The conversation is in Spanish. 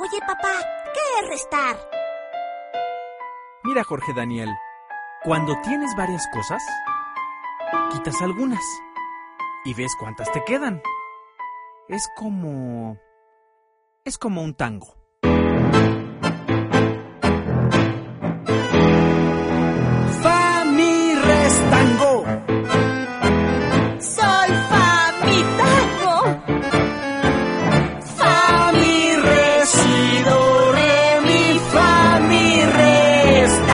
Oye, papá, ¿qué es restar? Mira, Jorge Daniel, cuando tienes varias cosas, quitas algunas y ves cuántas te quedan. Es como un tango.